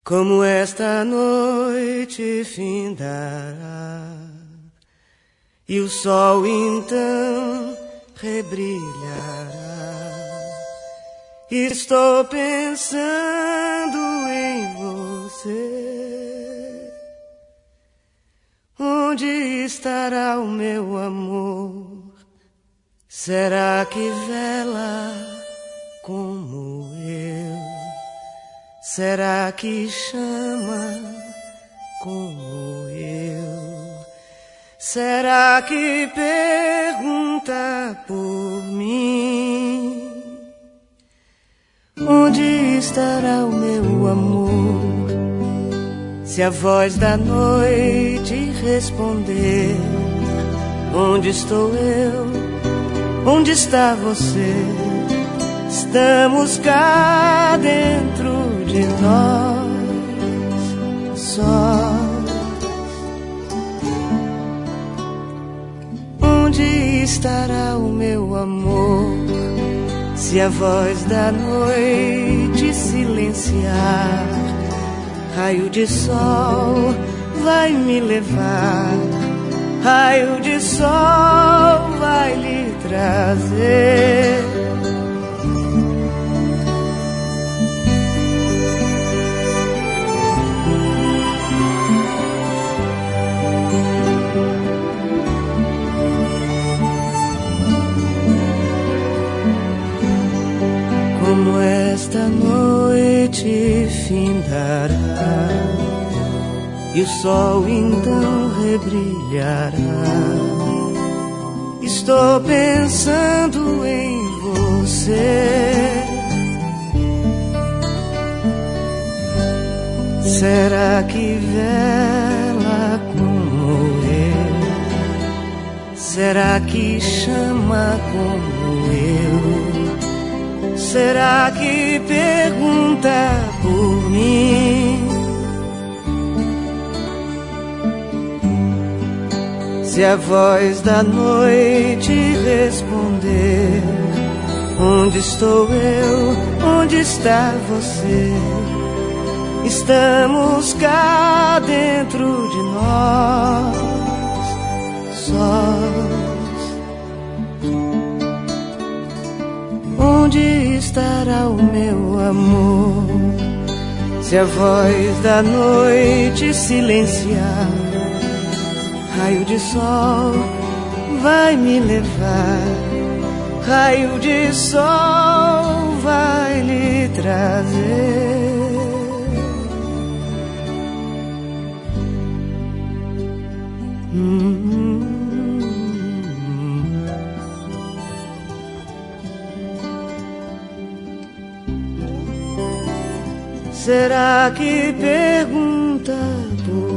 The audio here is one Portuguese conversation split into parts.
Como esta noite findará e o sol então rebrilhará. Estou pensando em você. Onde estará o meu amor? Será que vela como eu? Será que chama como eu? Será que pergunta por mim? Onde estará o meu amor? Se a voz da noite responder: onde estou eu? Onde está você? Estamos cá dentro de nós sós. Onde estará o meu amor? Se a voz da noite silenciar, raio de sol vai me levar, raio de sol vai lhe trazer. Como esta noite findará e o sol então rebrilhará. Estou pensando em você. Será que vela como eu? Será que chama como eu? Será que pergunta por mim? Se a voz da noite responder: onde estou eu? Onde está você? Estamos cá dentro de nós sós. Onde estará o meu amor? Se a voz da noite silenciar, raio de sol vai me levar, raio de sol vai lhe trazer. Será que pergunta por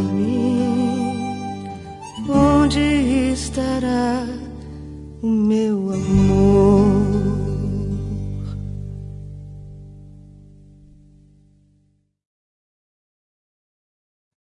mim? Onde estará o meu amor?